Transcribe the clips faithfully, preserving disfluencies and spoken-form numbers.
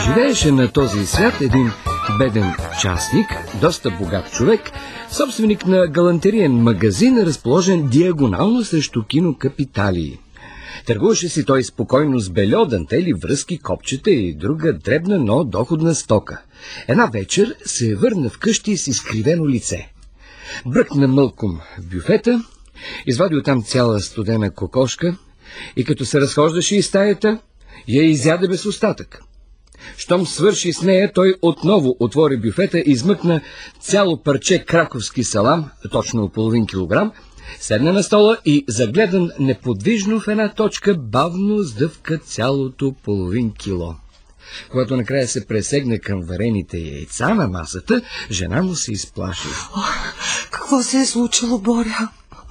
Живееше на този свят един беден частник, доста богат човек, собственик на галантериен магазин, разположен диагонално срещу кино Капиталии. Търгуваше си той спокойно с бельо, дантели, връзки, копчета и друга дребна, но доходна стока. Една вечер се върна вкъщи с изкривено лице. Бръкна мълком в бюфета, извади оттам цяла студена кокошка и като се разхождаше из стаята, я изяде без остатък. Щом свърши с нея, той отново отвори бюфета и измъкна цяло парче краковски салам, точно половин килограм, седна на стола и, загледан неподвижно в една точка, бавно сдъвка цялото половин кило. Когато накрая се пресегна към варените яйца на масата, жена му се изплаши. О, какво се е случило, Боря?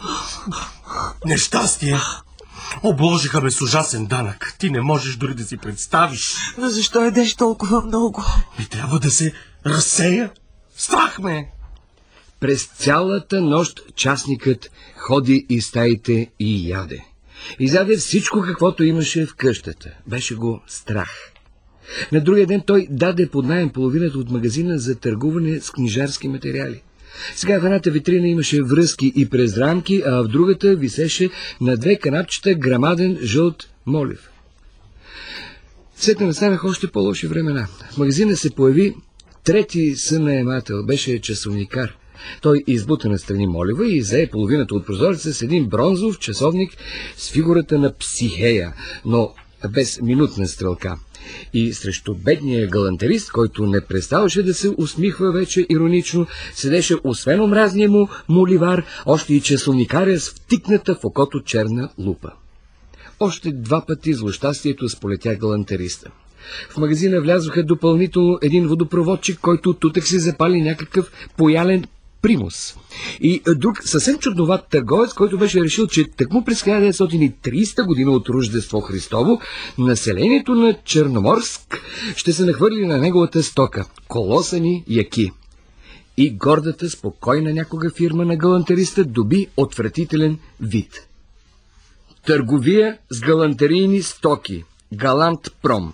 Нещастие! Обложиха ме с ужасен данък. Ти не можеш дори да си представиш. Но защо едеш толкова много? Ми трябва да се разсея. Страх ме! През цялата нощ частникът ходи из стаите и яде. Изяде всичко, каквото имаше в къщата. Беше го страх. На другия ден той даде под наем половината от магазина за търгуване с книжарски материали. Сега в едната витрина имаше връзки и през рамки, а в другата висеше на две канапчета грамаден жълт молив. Сетне настанаха още по-лоши времена. В магазина се появи трети сънаемател. Беше часовникар. Той избута настрани молива и зае половината от прозореца с един бронзов часовник с фигурата на Психея, но без минутна стрелка. И срещу бедния галантерист, който не преставаше да се усмихва вече иронично, седеше освен омразния му моливар, още и часовникаря с втикната в окото черна лупа. Още два пъти злощастието сполетя галантериста. В магазина влязоха допълнително един водопроводчик, който тутък се запали някакъв поялен примус. И друг съвсем чудноват търговец, който беше решил, че тъкмо през хиляда деветстотин и тридесета година от Рождество Христово населението на Черноморск ще се нахвърли на неговата стока – колосани яки. И гордата, спокойна някога фирма на галантериста доби отвратителен вид. Търговия с галантерийни стоки – Галантпром.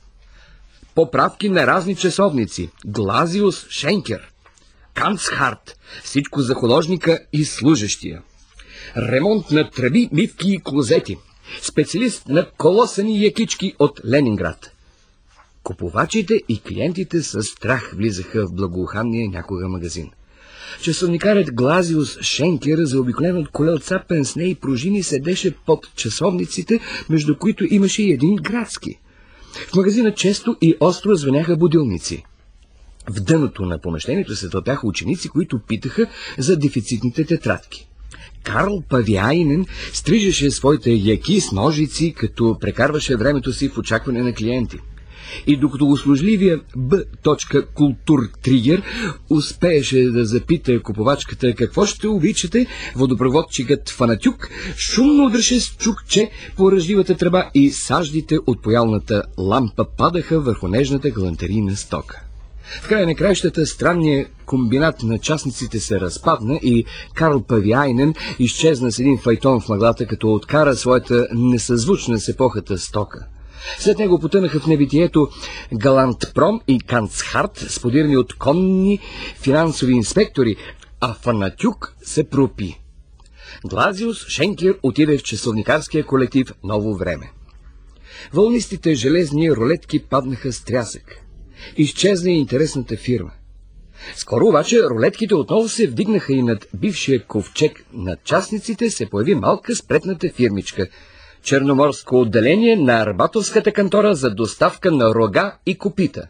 Поправки на разни часовници – Глазиус Шенкер. Канцхарт, всичко за художника и служещия. Ремонт на тръби, мивки и клозети. Специалист на колосани якички от Ленинград. Купувачите и клиентите със страх влизаха в благоуханния някога магазин. Часовникарят Глазиус Шенкер, заобиколен от колелца, пенсне и пружини, седеше под часовниците, между които имаше и един градски. В магазина често и остро звъняха будилници. В дъното на помещението се тълпяха ученици, които питаха за дефицитните тетрадки. Карл Павиайнен стрижеше своите яки с ножици, като прекарваше времето си в очакване на клиенти. И докато услужливия Б. Културтригер успееше да запита купувачката какво ще обичате, водопроводчикът Фанатюк шумно удреше с чукче по ръждивата тръба и саждите от поялната лампа падаха върху нежната галантерийна стока. В края на краищата странният комбинат на частниците се разпадна и Карл Павиайнен изчезна с един файтон в мъглата, като откара своята несъзвучна с епохата стока. След него потънаха в небитието Галантпром и Канцхарт, сподирани от конни финансови инспектори, а Фанатюк се пропи. Глазиус Шенкер отиде в часовникарския колектив Ново време. Вълнистите железни рулетки паднаха с трясък. Изчезна и интересната фирма. Скоро обаче рулетките отново се вдигнаха и над бившия ковчег на частниците се появи малка спретната фирмичка – Черноморско отделение на Арбатовската кантора за доставка на рога и копита.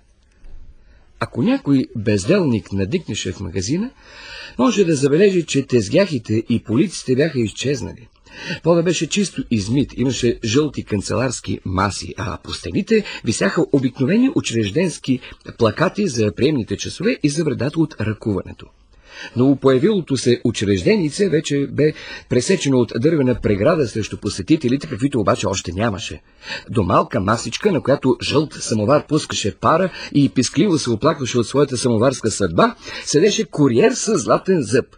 Ако някой безделник надикнеше в магазина, може да забележи, че тезгяхите и полиците бяха изчезнали. Пода беше чисто измит, имаше жълти канцеларски маси, а по стените висяха обикновени учрежденски плакати за приемните часове и за вредата от ръкуването. Но появилото се учрежденице вече бе пресечено от дървена преграда срещу посетителите, каквито обаче още нямаше. До малка масичка, на която жълт самовар пускаше пара и пискливо се оплакваше от своята самоварска съдба, седеше куриер със златен зъб.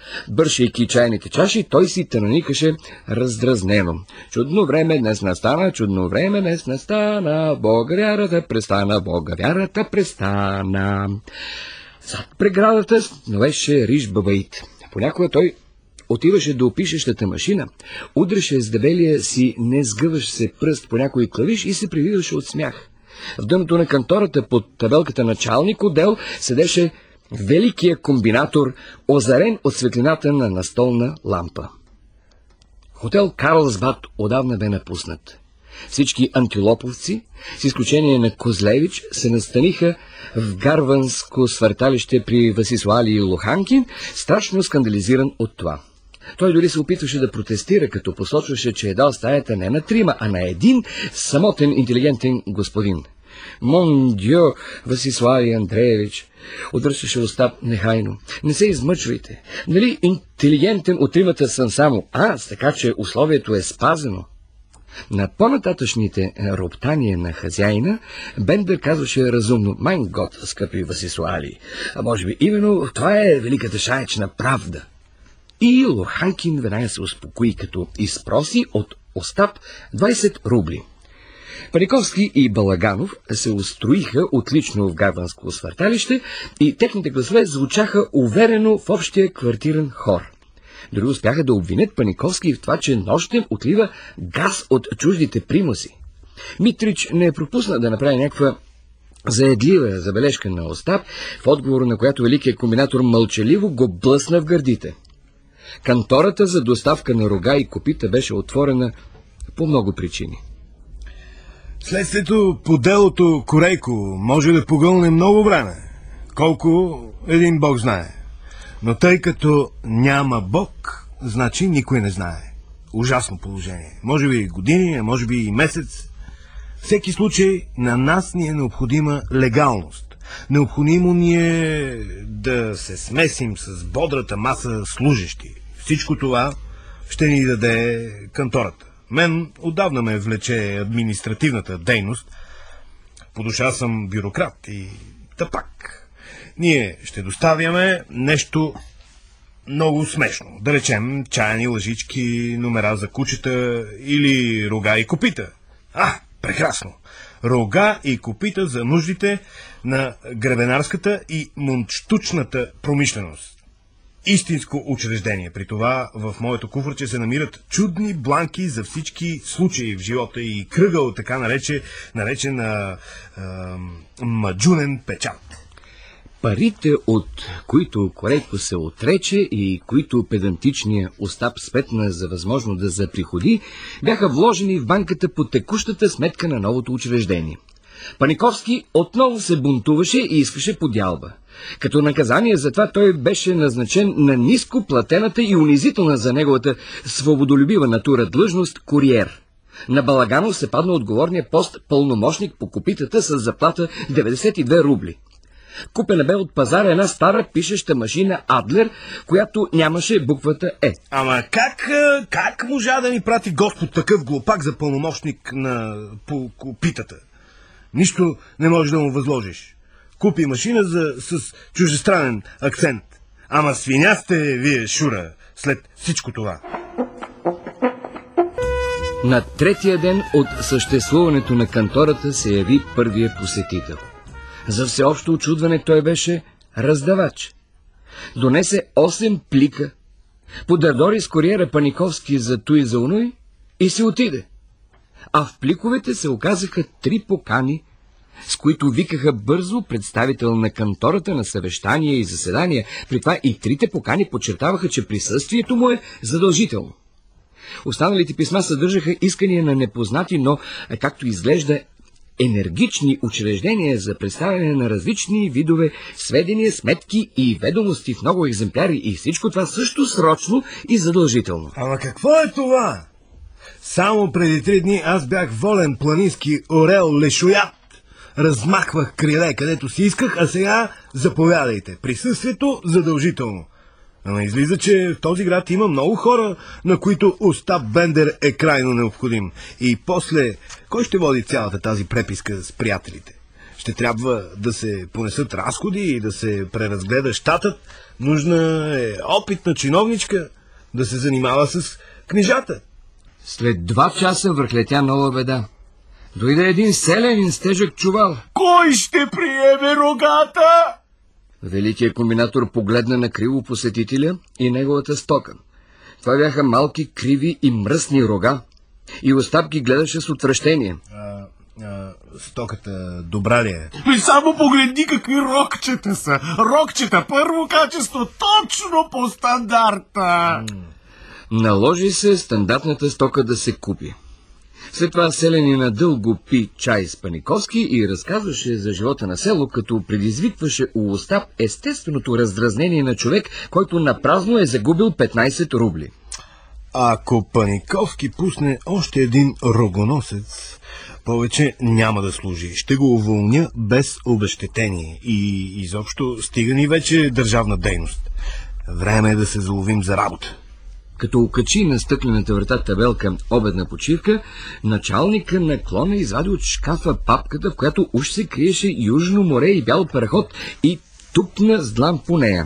Бършейки чайните чаши, той си тънаникаше раздразнено. Чудно време днес настана, чудно време днес настана, Бога вярата престана, Бога вярата престана. Зад преградата сновеше Риш Бабаит. Понякога той отиваше до пишещата машина, удреше с дебелия си несгъващ се пръст по някой клавиш и се прививаше от смях. В дъното на кантората под табелката началник отдел седеше великия комбинатор, озарен от светлината на настолна лампа. Хотел Карлсбад отдавна бе напуснат. Всички антилоповци, с изключение на Козлевич, се настаниха в гарванско свърталище при Васислали и Лоханкин, страшно скандализиран от това. Той дори се опитваше да протестира, като посочваше, че е дал стаята не на трима, а на един самотен интелигентен господин. Мон дьо, Васислави Андреевич, отвръщаше Остап нехайно. Не се измъчвайте. Нали интелигентен от тримата съм само аз, така че условието е спазено. На по-нататъчните роптания на хазяина, Бендер казваше разумно: «Майн гот, скъпи Васислали, а може би именно това е великата шаечна правда». И Лоханкин веднага се успокои, като изпроси от Остап двайсет рубли. Паниковски и Балаганов се устроиха отлично в гарванско свърталище и техните гласове звучаха уверено в общия квартирен хор. Дори успяха да обвинят Паниковски в това, че нощем отлива газ от чуждите примуси. Митрич не пропусна да направи някаква заедлива забележка на Остап, в отговор на която великият комбинатор мълчаливо го блъсна в гърдите. Кантората за доставка на рога и копита беше отворена по много причини. Следствието по делото Корейко може да погълне много време. Колко, един бог знае. Но тъй като няма бог, значи никой не знае. Ужасно положение. Може би години, а може би и месец. Всеки случай на нас ни е необходима легалност. Необходимо ни е да се смесим с бодрата маса служещи. Всичко това ще ни даде кантората. Мен отдавна ме влече административната дейност. По душа съм бюрократ и тъпак. Ние ще доставяме нещо много смешно. Да речем чаяни лъжички, номера за кучета или рога и копита. А, прекрасно! Рога и копита за нуждите на гребенарската и мунштучната промишленост. Истинско учреждение. При това в моето куфърче се намират чудни бланки за всички случаи в живота и кръгъл, така нарече, наречен а, а, маджунен печат. Парите, от които Корейко се отрече и които педантичния Остап сметна за възможно да заприходи, бяха вложени в банката по текущата сметка на новото учреждение. Паниковски отново се бунтуваше и искаше подялба. Като наказание за това той беше назначен на ниско платената и унизителна за неговата свободолюбива натура длъжност куриер. На Балаганов се падна отговорния пост пълномощник по копитата с заплата деветдесет и две рубли. Купена бе от пазара една стара пишеща машина Адлер, която нямаше буквата Е. Ама как, как можа да ни прати Господ такъв глупак за пълномощник на по копитата? Нищо не можеш да му възложиш. Купи машина за, с чуждестранен акцент. Ама свиня сте вие, Шура, след всичко това. На третия ден от съществуването на кантората се яви първия посетител. За всеобщо очудване той беше раздавач. Донесе осем плика, подърдори с куриера Паниковски за туй за онуй и си отиде. А в пликовете се оказаха три покани, с които викаха бързо представител на кантората на съвещания и заседания. При това и трите покани подчертаваха, че присъствието му е задължително. Останалите писма съдържаха искания на непознати, но, както изглежда, енергични учреждения за представяне на различни видове сведения, сметки и ведомости в много екземпляри, и всичко това също срочно и задължително. Ама какво е това? Само преди три дни аз бях волен планински орел лешоят. Размахвах криле където си исках, а сега заповядайте. Присъствието задължително. Ама излиза, че в този град има много хора, на които Остап Бендер е крайно необходим. И после, кой ще води цялата тази преписка с приятелите? Ще трябва да се понесат разходи и да се преразгледа щатът. Нужна е опитна чиновничка да се занимава с книжата. След два часа върхлетя нова беда. Дойде един селянин с тежък чувал. Кой ще приеме рогата? Великият комбинатор погледна на криво посетителя и неговата стока. Това бяха малки, криви и мръсни рога. И Остап ги гледаше с отвращение. А, а, стоката добра ли е? И само погледни какви рокчета са. Рокчета, първо качество, точно по стандарта. Наложи се стандартната стока да се купи. След това селянина дълго пи чай с Паниковски и разказваше за живота на село, като предизвикваше у Остап естественото раздразнение на човек, който напразно е загубил петнайсет рубли. Ако Паниковски пусне още един рогоносец, повече няма да служи. Ще го уволня без обезщетение. И изобщо стига ни вече държавна дейност. Време е да се заловим за работа. Като окачи на стъклената врата табелка обедна почивка, началника на клона извади от шкафа папката, в която уж се криеше Южно море и бял параход, и тупна с длан по нея.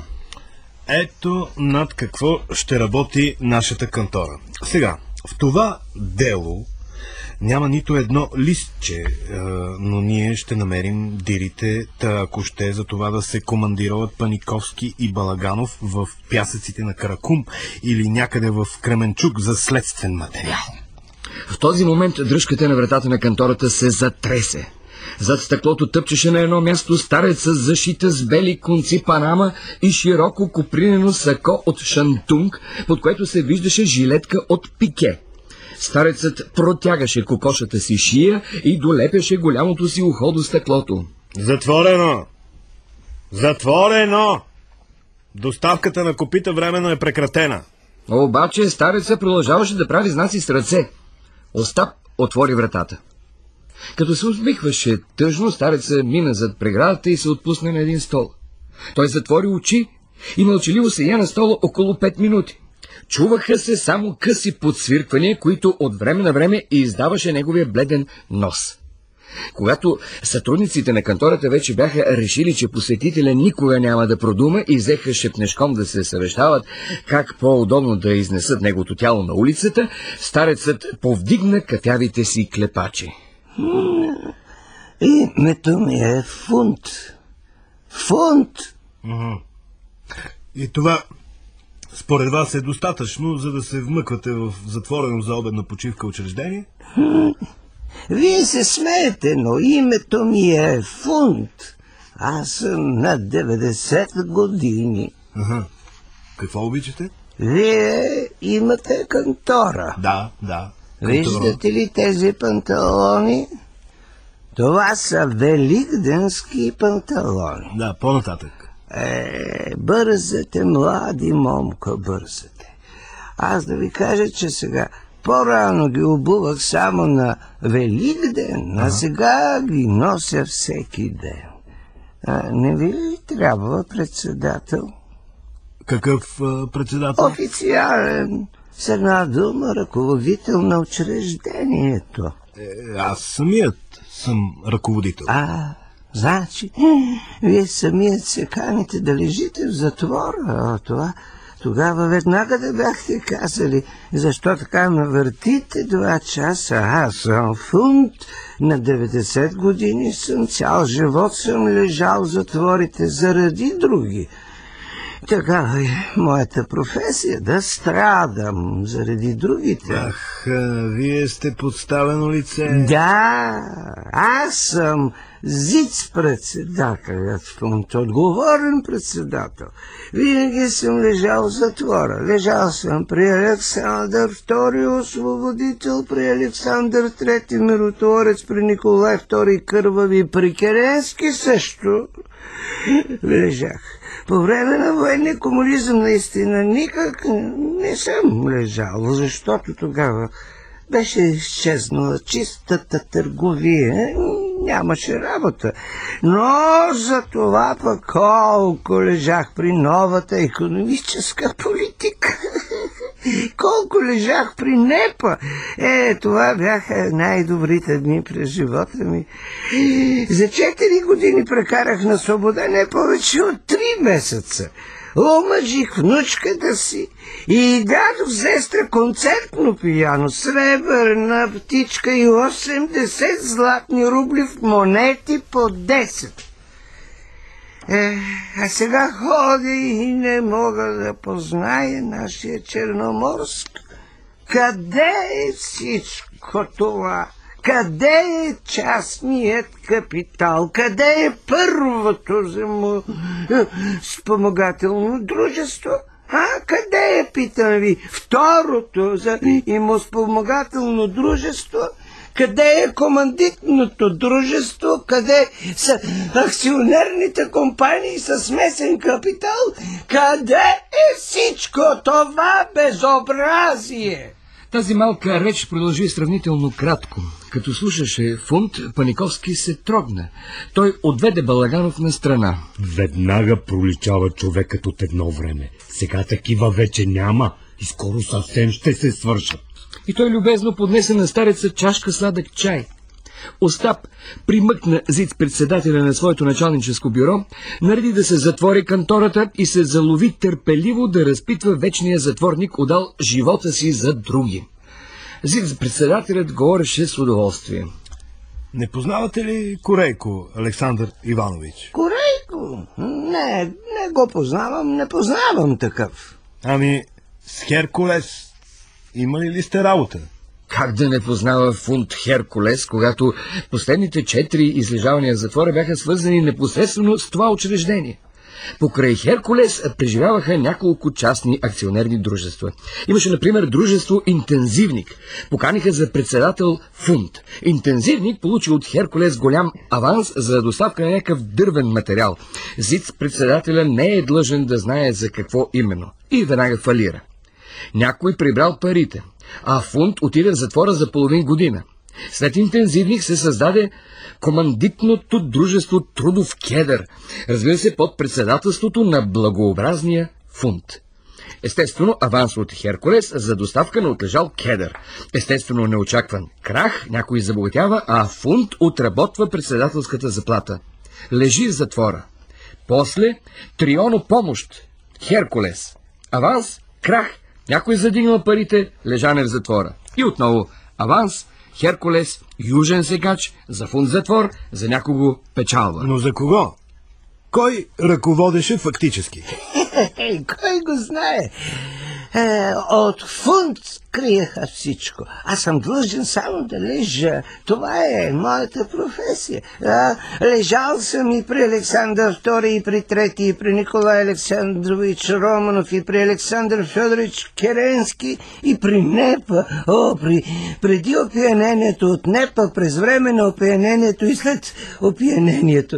Ето над какво ще работи нашата кантора. Сега, в това дело няма нито едно листче, но ние ще намерим дирите, та ако ще за това да се командироват Паниковски и Балаганов в пясъците на Каракум или някъде в Кременчук за следствен материал. В този момент дръжката на вратата на кантората се затресе. Зад стъклото тъпчеше на едно място стареца, зашита с бели конци панама и широко копринено сако от шантунг, под което се виждаше жилетка от пике. Старецът протягаше кокошата си шия и долепяше голямото си ухо до стъклото. Затворено! Затворено! Доставката на копита временно е прекратена. Обаче старецът продължаваше да прави знаци с ръце. Остап отвори вратата. Като се усмихваше тъжно, старецът мина зад преградата и се отпусна на един стол. Той затвори очи и мълчаливо седя на стола около пет минути. Чуваха се само къси подсвирквания, които от време на време издаваше неговия бледен нос. Когато сътрудниците на кантората вече бяха решили, че посетителя никога няма да продума и взеха шепнешком да се съвещават как по-удобно да изнесат неговото тяло на улицата, старецът повдигна кафявите си клепачи. Името ми е Фунт. Фунт! И това според вас е достатъчно, за да се вмъквате в затворено за обедна почивка учреждение? Вие се смеете, но името ми е Фунт. Аз съм на деветдесет години. Ага. Какво обичате? Вие имате кантора. Да, да. Виждате ли тези панталони? Това са великденски панталони. Да, по-нататък. Е, бързате, млади момка, бързате. Аз да ви кажа, че сега по-рано ги обувах само на Великден, а сега ги нося всеки ден. А, не ви ли трябва председател? Какъв а, председател? Официален, с една дума, ръководител на учреждението. Е, аз самият съм ръководител. А, значи, вие самият се каните да лежите в затвора, а това... Тогава веднага да бяхте казали, защо така ме въртите два часа. Аз съм Фунт, на деветдесет години съм, цял живот съм лежал в затворите заради други. Така е моята професия, да страдам заради другите. Ах, вие сте подставено лице. Да, аз съм зиц-председателят Фунт, отговорен председател. Винаги съм лежал в затвора. Лежал съм при Александър втори освободител, при Александър трети миротворец, при Николай втори кървави, при Керенски също лежах. По време на военния комунизъм наистина никак не съм лежал, защото тогава беше изчезнала чистата търговия, нямаше работа. Но за това пък колко лежах при новата икономическа политика. колко лежах при Непа. Е, това бяха най-добрите дни през живота ми. За четири години прекарах на свобода не повече от три месеца. Омъжих внучката си и дадох сестра концертно пияно, сребърна птичка и осемдесет златни рубли в монети по десет. Е, а сега ходя и не мога да позная нашия Черноморск. Къде е всичко това? Къде е частният капитал? Къде е първото земо... спомагателно дружество? А, къде е, питам ви, второто за имоспомагателно дружество? Къде е командитното дружество? Къде са акционерните компании с смесен капитал? Къде е всичко това безобразие? Тази малка реч продължи сравнително кратко. Като слушаше Фунт, Паниковски се трогна. Той отведе Балаганов на страна. Веднага проличава човекът от едно време. Сега такива вече няма и скоро съвсем ще се свършат. И той любезно поднесе на стареца чашка сладък чай. Остап примъкна Зиц председателя на своето началническо бюро, нареди да се затвори кантората и се залови търпеливо да разпитва вечния затворник, удал живота си за други. Зиц председателят говореше с удоволствие. Не познавате ли Корейко, Александър Иванович? Корейко? Не, не го познавам, не познавам такъв. Ами, с Херкулес имали ли сте работа? Как да не познава Фунт Херкулес, когато последните четири излежавания в затвора бяха свързани непосредствено с това учреждение? Покрай Херкулес преживяваха няколко частни акционерни дружества. Имаше, например, дружество Интензивник. Поканиха за председател Фунт. Интензивник получи от Херкулес голям аванс за доставка на някакъв дървен материал. Зиц председателя не е длъжен да знае за какво именно. И веднага фалира. Някой прибрал парите, а Фунт отиде в затвора за половин година. След Интензивник се създаде командитното дружество Трудов кедър, разбира се, под председателството на благообразния Фунт. Естествено, аванс от Херкулес за доставка на отлежал кедър. Естествено, неочакван крах, някой забогатява, а Фунт отработва председателската заплата. Лежи в затвора. После трионо помощ. Херкулес. Аванс, крах, някой задигнал парите, лежане в затвора. И отново аванс, Херкулес, южен секач, за Фунт затвор, за някого печалба. Но за кого? Кой ръководеше фактически? Е, кой го знае? Е, от Фунт криеха всичко. Аз съм длъжен само да лежа. Това е моята професия. А, лежал съм и при Александър втори, и при трети, и при Николай Александрович Романов, и при Александър Федорович Керенски, и при Непа. О, при, преди опиянението от Непа, през време на опиянението и след опиянението.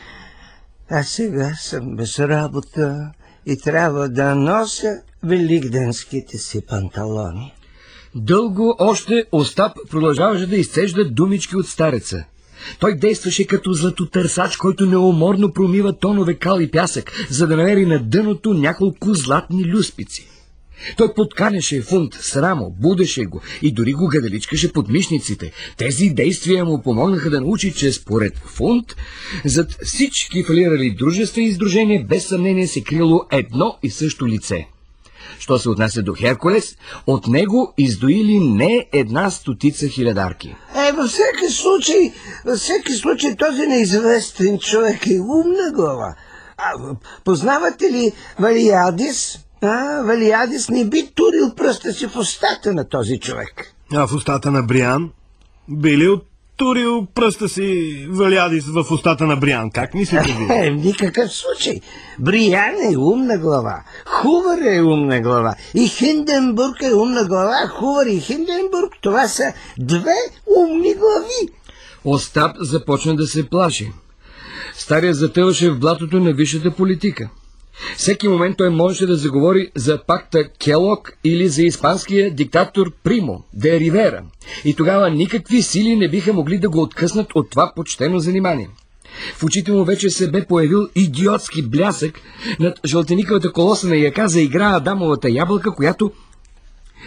А сега съм без работа и трябва да нося великденските си панталони. Дълго още Остап продължаваше да изцежда думички от стареца. Той действаше като златотърсач, който неуморно промива тонове кал и пясък, за да намери на дъното няколко златни люспици. Той подканяше Фунт с рамо, будеше го и дори го гаделичкаше под мишниците. Тези действия му помогнаха да научи, че според Фунт зад всички фалирали дружества и издружения без съмнение се криело едно и също лице. Що се отнася до Херкулес, от него издоили не една стотица хилядарки. Е, във всеки случай, във всеки случай този неизвестен човек е умна глава. А, познавате ли Валиадис? А, Валиадис не би турил пръста си в устата на този човек. А в устата на Бриан? Би ли оттурил пръста си Валиадис в устата на Бриан? Как мислите ви? Е, в никакъв случай. Бриан е умна глава. Хувър е умна глава. И Хинденбург е умна глава. Хувър и Хинденбург, това са две умни глави. Остап започна да се плаши. Стария затъваше в блатото на висшата политика. Всеки момент той можеше да заговори за пакта Келок или за испанския диктатор Примо де Ривера. И тогава никакви сили не биха могли да го откъснат от това почтено занимание. В очите му вече се бе появил идиотски блясък над жълтеникавата колоса на яка заигра Адамовата ябълка, която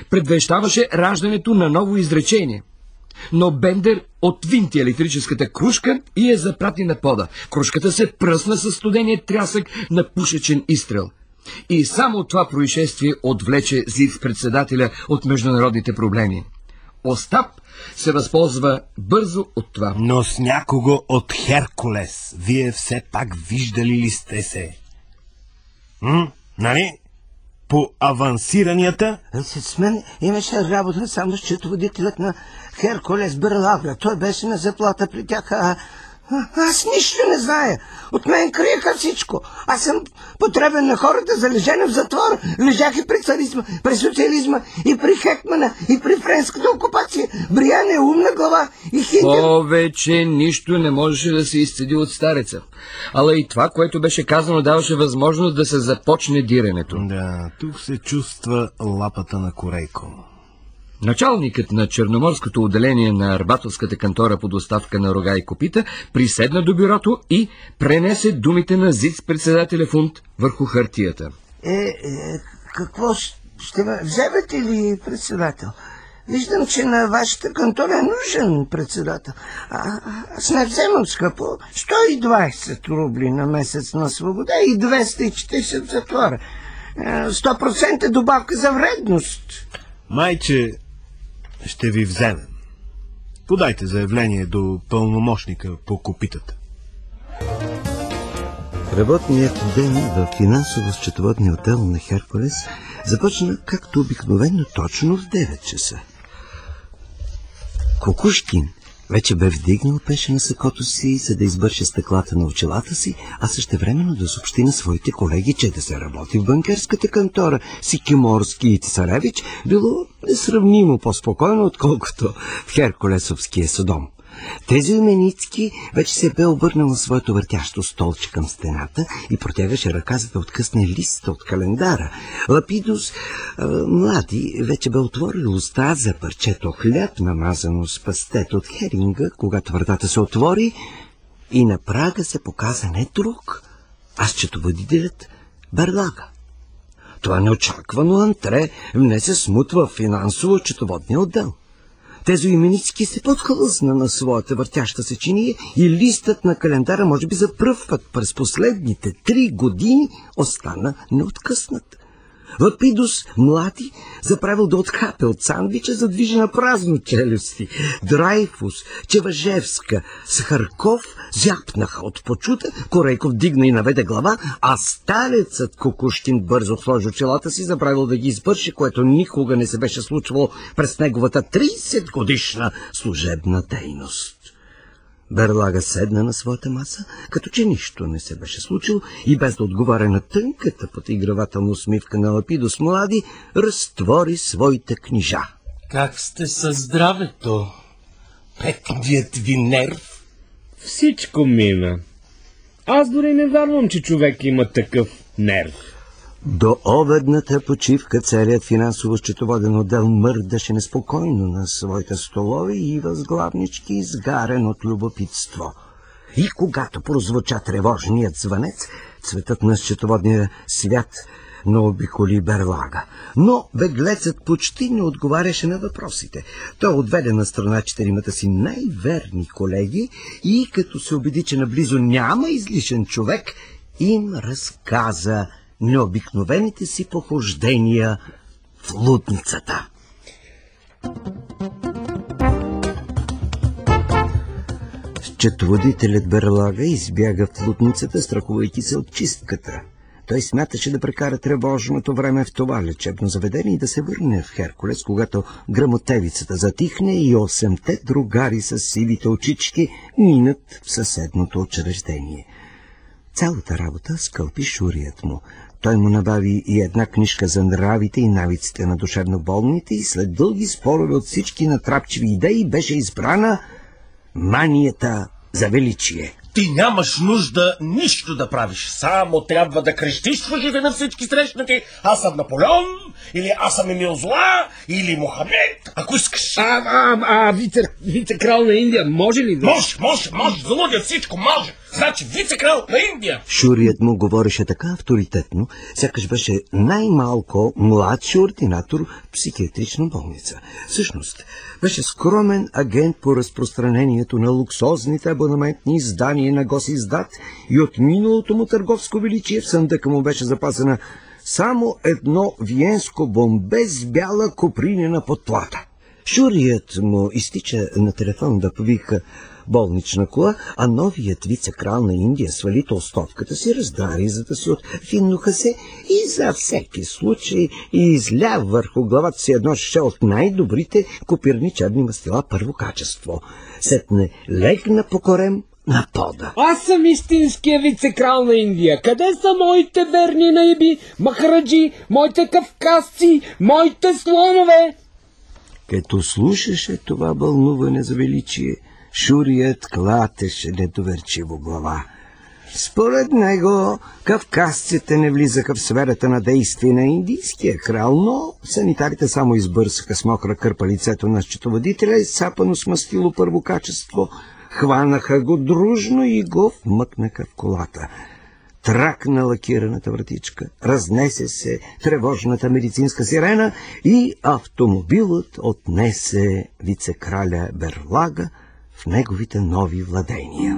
предвещаваше раждането на ново изречение. Но Бендер отвинти електрическата крушка и я запрати на пода. Крушката се пръсна със студения трясък на пушечен изстрел. И само това происшествие отвлече зиц-председателя от международните проблеми. Остап се възползва бързо от това. Но с някого от Херкулес, вие все пак виждали ли сте се? М? Нали? По авансиранията? С мен имаше работа само с счетоводителят на Херкулес Берлага. Той беше на заплата при тях, а... Аз нищо не зная. От мен криеха всичко. Аз съм потребен на хората за лежане в затвора. Лежах и при царизма, при социализма, и при Хекмана, и при френската окупация. Бриан е умна глава и Хинден. Повече нищо не можеше да се изцеди от стареца. Ала и това, което беше казано, даваше възможност да се започне диренето. Да, тук се чувства лапата на Корейко. Началникът на черноморското отделение на арбателската кантора по доставка на рога и копита приседна до бюрото и пренесе думите на зиц-председателя Фунт върху хартията. Е, е какво ще ме вземете ли, председател? Виждам, че на вашата кантора е нужен председател. А, аз не вземам скъпо. сто и двайсет рубли на месец на свобода и двеста и четирийсет затвора. сто процента добавка за вредност. Майче, ще ви вземем. Подайте заявление до пълномощника по копитата. Работният ден в финансово-счетоводния отдел на Херкулес започна както обикновено точно в девет часа. Кукушкин вече бе вдигнал пеше на сакото си, за да избърше стъклата на очилата си, а същевременно да съобщи на своите колеги, че да се работи в банкерската кантора Сикиморски и Царевич било несравнимо по-спокойно, отколкото в Херкулесовския Содом. Тези Именицки вече се бе обърнал на своето въртящо столче към стената и протягаше ръка, за да откъсне листа от календара. Лапидус, а, млади, вече бе отворил уста за парчето хляб, намазано с пастет от херинга, когато вратата се отвори и на прага се показа не друг, а счетоводителят Берлага. Това неочаквано антре внесе смут в финансово-счетоводния отдел. Тези Именицки се подхлъзна на своята въртяща се чиния и листът на календара, може би за пръв път през последните три години, остана неоткъснат. Лапидус, млади, заправил да отхапе от сандвича, задвижи на празно челюсти. Драйфус, Чеважевска, Сахарков зяпнаха от почута, Корейков дигна и наведе глава, а старецът Кукушкин бързо сложи очилата си, заправил да ги избърши, което никога не се беше случвало през неговата трийсет годишна служебна дейност. Берлага седна на своята маса, като че нищо не се беше случило и без да отговаря на тънката подигравателна усмивка на Лапидус млади, разтвори своите книжа. Как сте със здравето? Петният ви нерв? Всичко мина. Аз дори не вярвам, че човек има такъв нерв. До обедната почивка целият финансово-счетоводен отдел мърдаше неспокойно на своите столове и възглавнички, изгарен от любопитство. И когато прозвуча тревожният звънец, цветът на счетоводния свят наобиколи Берлага. Но беглецът почти не отговаряше на въпросите. Той отведе на страна четиримата си най-верни колеги и като се убеди, че наблизо няма излишен човек, им разказа необикновените си похождения в лудницата. Счетоводителят Берлага избяга в лудницата, страхувайки се от чистката. Той смяташе да прекара тревожното време в това лечебно заведение и да се върне в Херкулес, когато грамотевицата затихне и осемте другари с сивите очички минат в съседното учреждение. Цялата работа скълпи шурият му. Той му набави и една книжка за нравите и навиците на душевно болните и след дълги спорове от всички натрапчиви идеи беше избрана манията за величие. Ти нямаш нужда нищо да правиш. Само трябва да крещиш в ушите на всички срещнати. Аз съм Наполеон, или аз съм Емил Зола, или Мохамед, ако искаш. А, а, а вице, вице-крал на Индия може ли да... Може, може, може, залудя всичко, може. Значи вице-крал на Индия. Шурият му говореше така авторитетно, сякаш беше най-малко младши ординатор в психиатрична болница. Всъщност, беше скромен агент по разпространението на луксозните абонаментни издания на Госиздат и от миналото му търговско величие в съндъка му беше запазена само едно виенско бомбе с бяла копринена подплата. Шурият му изтича на телефон да повика болнична кола, а новият вице-крал на Индия свали толстовката си, раздари за да си от финноха се и за всеки случай изля върху главата си едно шише от най-добрите копирни черни мастила първо качество. Сетне легна по корем на пода. Аз съм истинския вице-крал на Индия. Къде са моите верни наиби, махараджи, моите кавказци, моите слонове? Като слушаше това бълнуване за величие, Шурият клатеше недоверчиво глава. Според него, кавказците не влизаха в сферата на действие на индийския крал, но санитарите само избърсаха с мокра кърпа лицето на счетоводителя и сапано с мастило първо качество, хванаха го дружно и го вмъкнаха в колата. Тракна лакираната вратичка, разнесе се тревожната медицинска сирена и автомобилът отнесе вице-краля Берлага в неговите нови владения.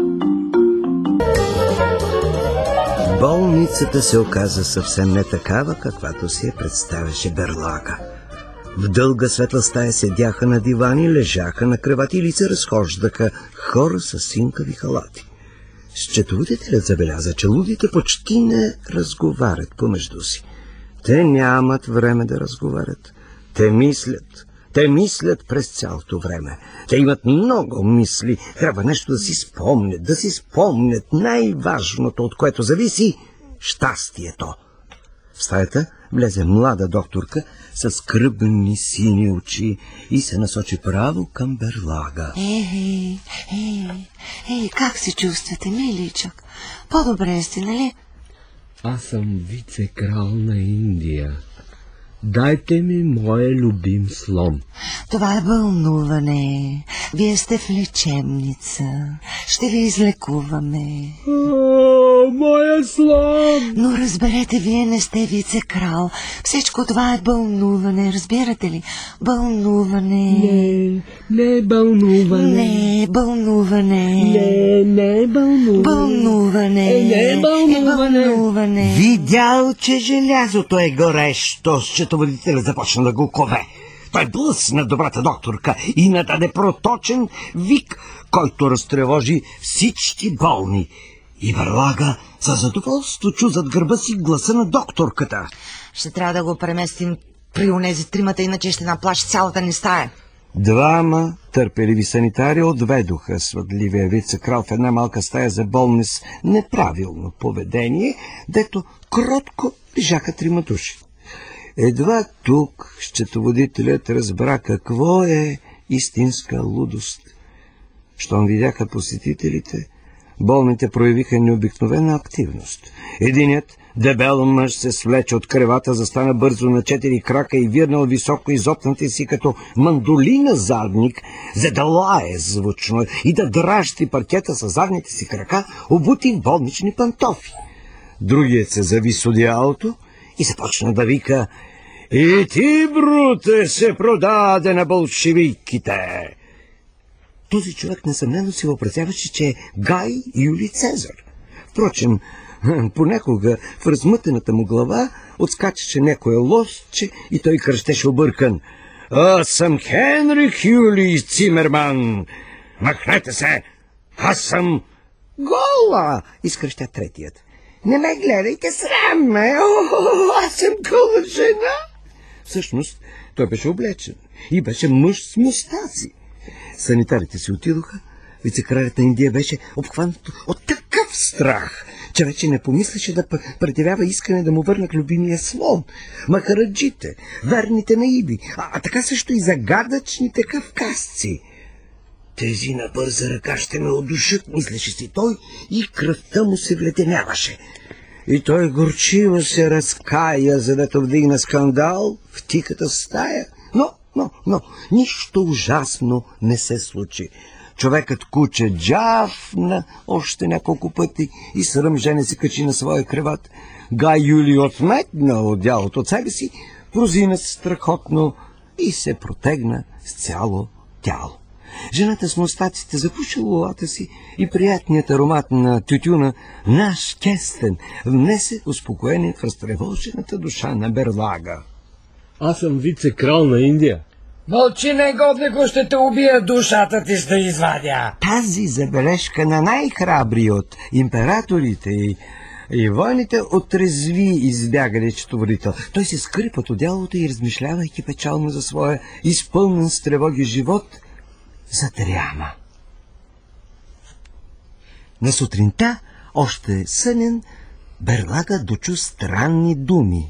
Болницата се оказа съвсем не такава, каквато си я представяше Берлага. В дълга светла стая седяха на дивани, лежаха на кревати или се разхождаха хора с синкави халати. Счетоводителят забеляза, че лудите почти не разговарят помежду си. Те нямат време да разговарят. Те мислят. Те мислят през цялото време. Те имат много мисли. Трябва нещо да си спомнят, да си спомнят най-важното, от което зависи щастието. В стаята влезе млада докторка с кръбни сини очи и се насочи право към Берлага. Ей, ей, ей, как се чувствате, миличък? По-добре сте, нали? Аз съм вице-крал на Индия. Дайте ми моя любим слон. Това е вълнуване. Вие сте в лечебница. Ще ви излекуваме. О, моя слон! Но разберете, вие не сте вице-крал. Всичко това е вълнуване, разбирате ли? Вълнуване. Не, не е вълнуване. Не е вълнуване. Не, не е вълнуване. Вълнуване. Е, не е вълнуване. Е вълнуване. Видял, че желязото е горещо, счетоводителят започна да го кове. Той блъсна добрата докторка и нададе проточен вик, който разтревожи всички болни. И Берлага със задоволство чу зад гърба си гласа на докторката. Ще трябва да го преместим при онези тримата, иначе ще наплаши цялата ни стая. Двама търпеливи санитари отведоха свъдливия вице-крал в една малка стая за болни с неправилно поведение, дето кротко лежаха трима души. Едва тук счетоводителят разбра какво е истинска лудост. Щом видяха посетителите, болните проявиха необикновена активност. Единият дебел мъж се свлече от кревата, застана бързо на четири крака и вирнал високо изопнати си като мандолина задник, за да лае звучно и да дращи паркета с задните си крака, обути в болнични пантофи. Другият се зави с одеялото и започна да вика: „И ти, бруте, се продаде на болшевиките!“ Този човек несъмнено си въобразяваше, че е Гай Юлий Цезар. Впрочем, понякога в размътената му глава отскачаше някое лосче и той кръщеше объркан: „Аз съм Хенрих Юлий Цимерман! Махнете се! Аз съм…“ „Гола!“ изкръща третият. „Не ме гледайте, срам ме! О, аз съм гола жена!“ Всъщност той беше облечен и беше мъж с мустаци. Санитарите си отидоха. Вице-кралят на Индия беше обхванат от такъв страх, че вече не помислеше да предявява искане да му върнат любимия слон, махараджите, верните наиби, а, а така също и загадъчните кавказци. тези на бърза ръка ще ме удушат, мислеше си той, и кръвта му се вледеняваше. И той горчиво се разкая, за да вдигна скандал в тихата стая. Но, но, но, нищо ужасно не се случи. Човекът куче джафна още няколко пъти и сръмжене се качи на своя креват. Гай Юли отметна одялото от себе си, прозина страхотно и се протегна с цяло тяло. Жената с мустаците запуши лулата си и приятният аромат на тютюна, наш кестен, внесе успокоение в разтревожената душа на Берлага. Аз съм вице-крал на Индия. Мълчи, негоднико, ще те убия, душата ти ще извадя. Тази забележка на най-храбри от императорите и, и войните отрезви избягали четоводител. Той се скри под одялото и, размишлявайки печално за своя изпълнен с тревоги живот, задряма. На сутринта, още сънен, Берлага дочу странни думи.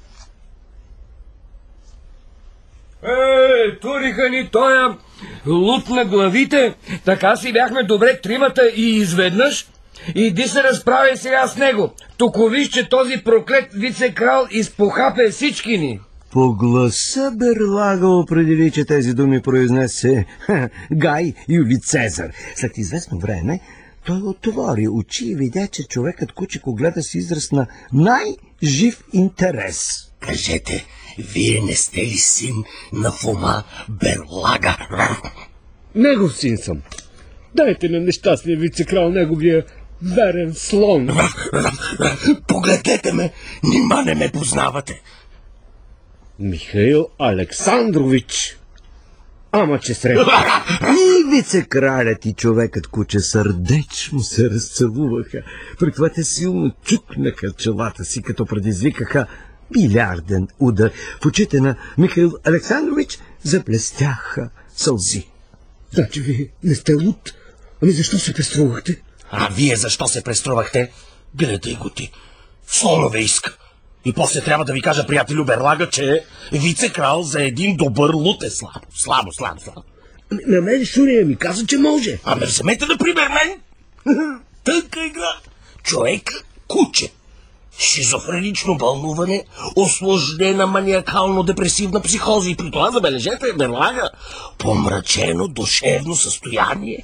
Е, туриха ни тоя луп на главите, така си бяхме добре тримата и изведнъж. Иди се разправи сега с него. Току виж, че този проклет вице-крал изпохапе всички ни. По гласа Берлага определи, че тези думи произнесе ха, Гай Юли Цезар. След известно време той отвори очи и видя, че човекът кучико гледа с израз на най-жив интерес. Кажете, вие не сте ли син на Фома Берлага? Негов син съм. Дайте на нещастния вице-крал неговия верен слон. Погледнете ме, нима не ме познавате. Михаил Александрович. Ама че среща. И вице-кралят и човекът куче сърдечно се разцелуваха. При това те силно чукнаха челата си, като предизвикаха билярден удар. В очите на Михаил Александрович заблестяха сълзи. Значи вие не сте луд? Ами защо се преструвахте? А вие защо се преструвахте? Гледай го ти. Слонове иска. И после трябва да ви кажа, приятелю Берлага, че вице-крал за един добър лут е слабо. Слабо, слабо, слабо. На мен Шурия ми каза, че може. А ме вземете, например, мен. Тънка игра. Човек, куче. Шизофренично бълнуване, осложнена маниакално-депресивна психоза и при това, забележете, Берлага, помрачено душевно състояние.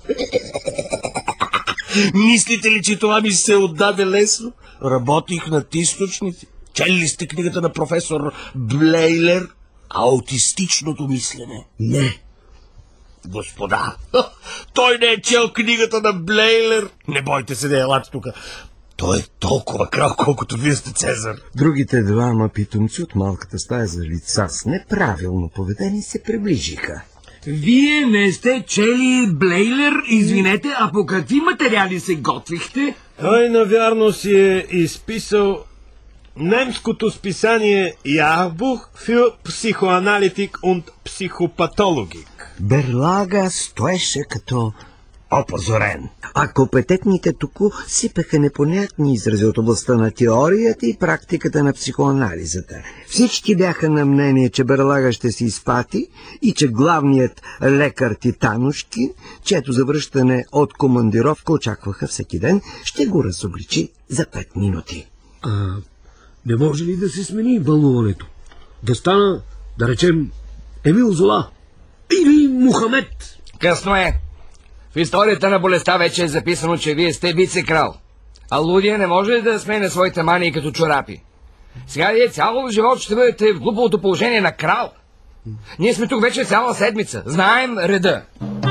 Мислите ли, че това ми се отдаде лесно? Работих над източници. Чели ли сте книгата на професор Блейлер «Аутистичното мислене»? Не. Господа, той не е чел книгата на Блейлер. Не бойте се да елате тук. Той е толкова крал, колкото вие сте Цезар. Другите двама питомци от малката стая за лица с неправилно поведение се приближиха. Вие не сте чели Блейлер, извинете, а по какви материали се готвихте? Той навярно си е изписал немското списание Jahrbuch für Psychoanalytik und Psychopathologik. Берлага стоеше като опозорен, а компетентните току сипеха непонятни изрази от областта на теорията и практиката на психоанализата. Всички бяха на мнение, че Берлага ще се изпати и че главният лекар Титанушкин, чието завръщане от командировка очакваха всеки ден, ще го разобличи за пет минути. А не може ли да се смени бълнуването? Да стана, да речем, Емил Зола или Мухамед? Късно е. В историята на болестта вече е записано, че вие сте вице-крал. А лудия не може да смене своите мании като чорапи. Сега вие цял живот ще бъдете в глуповото положение на крал. Ние сме тук вече цяла седмица. Знаем реда.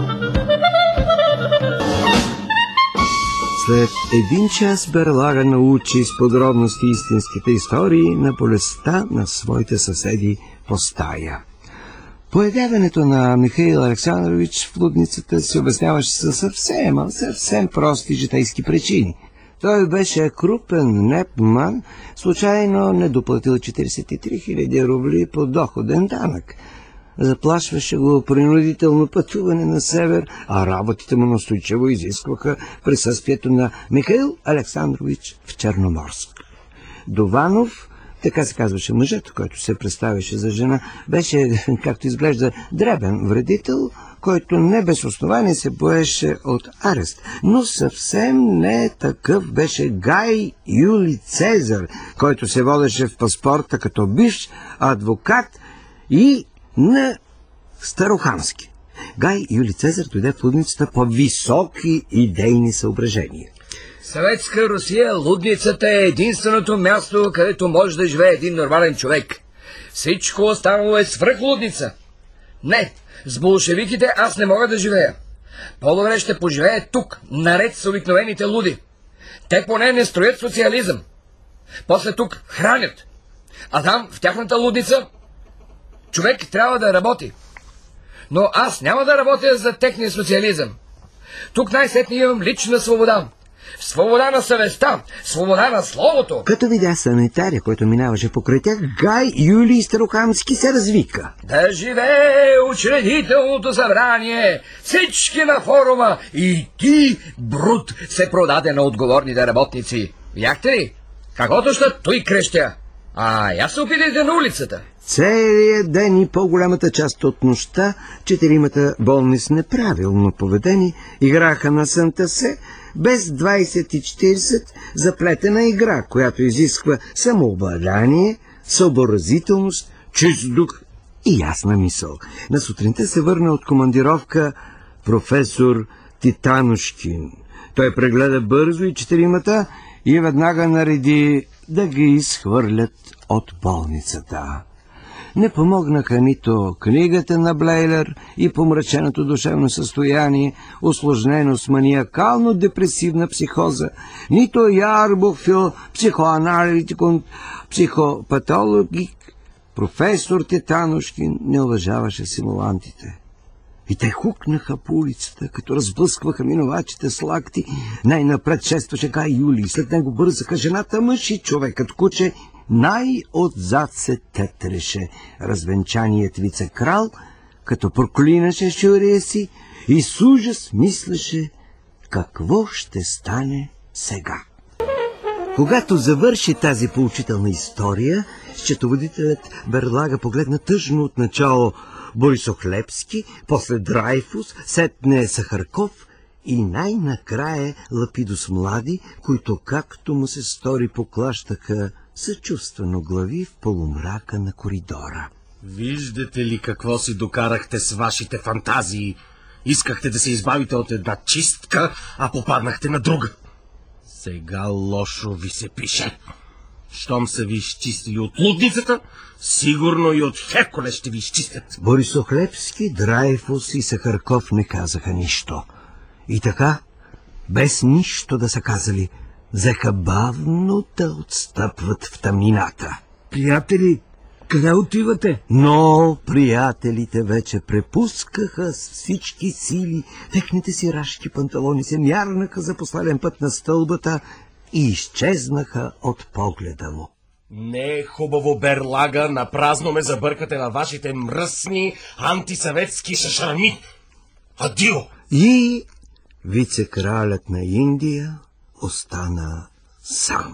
След един час Берлага научи с подробности истинските истории на болестта на своите съседи по стая. Появяването на Михаил Александрович в лудницата се обясняваше със съвсем, съвсем прости житейски причини. Той беше крупен непман, случайно недоплатил четиридесет и три хиляди рубли по доходен данък. Заплашваше го принудително пътуване на север, а работите му настойчиво изискваха присъствието на Михаил Александрович в Черноморск. Дованов така се казваше мъжът, който се представяше за жена, беше, както изглежда, дребен вредител, който не без основание се боеше от арест. Но съвсем не такъв беше Гай Юлий Цезар, който се водеше в паспорта като бивш адвокат и на Старохански. Гай Юлий Цезар дойде в лудницата по високи идейни съображения. Съветска Русия, лудницата е единственото място, където може да живее един нормален човек. Всичко останало е свръхлудница. Не, с болшевиките аз не мога да живея. По-добре ще поживее тук, наред с обикновените луди. Те поне не строят социализъм. После тук хранят. А там, в тяхната лудница, човек трябва да работи. Но аз няма да работя за техния социализъм. Тук най-сетне имам лична свобода. Свобода на съвестта, свобода на словото. Като видя санитаря, който минаваше покрай тях, Гай Юлий Старохански се развика. Да живее учредителното събрание, всички на форума и ти, Брут, се продаде на отговорните работници. Видяхте ли? Каквото ще той крещя. А я се опитайте на улицата. Целият ден и по-голямата част от нощта четиримата болни с неправилно поведение играха на Санта-Се, без двайсет и четирийсет заплетена игра, която изисква самообладание, съобразителност, чист дух и ясна мисъл. На сутринта се върна от командировка професор Титанушкин. Той прегледа бързо и четиримата и веднага нареди да ги изхвърлят от болницата. Не помогнаха нито книгата на Блейлер и помраченото душевно състояние, усложнено с маниакално-депресивна психоза, нито Ярбухфил, психоаналитикон, психопатологик. Професор Титанушкин не уважаваше симулантите. И те хукнаха по улицата, като разблъскваха минувачите с лакти. Най-напред шестваше Гай Юлий, след него бързаха жената, мъж и човекът куче. Най-отзад се тетреше развенчаният вице-крал, като проклинаше шурия си и с ужас мислеше какво ще стане сега. Когато завърши тази поучителна история, счетоводителят Берлага погледна тъжно отначало Борисохлебски, после Драйфус, сетне Сахарков и най-накрая Лапидос млади, които, както му се стори, поклащаха съчувствено глави в полумрака на коридора. Виждате ли какво си докарахте с вашите фантазии? Искахте да се избавите от една чистка, а попаднахте на друга. Сега лошо ви се пише. Щом са ви изчистили от лудницата, сигурно и от Херкулес ще ви изчистят. Борисохлебски, Драйфус и Сахарков не казаха нищо. И така, без нищо да са казали, взеха бавно да отстъпват в тъмнината. Приятели, къде отивате? Но приятелите вече препускаха с всички сили. Техните си рашки панталони се мярнаха за последен път на стълбата и изчезнаха от погледа му. Не е хубаво, Берлага, напразно ме забъркате на вашите мръсни антисъветски шашарми. Адио! И вице-кралят на Индия остана сам.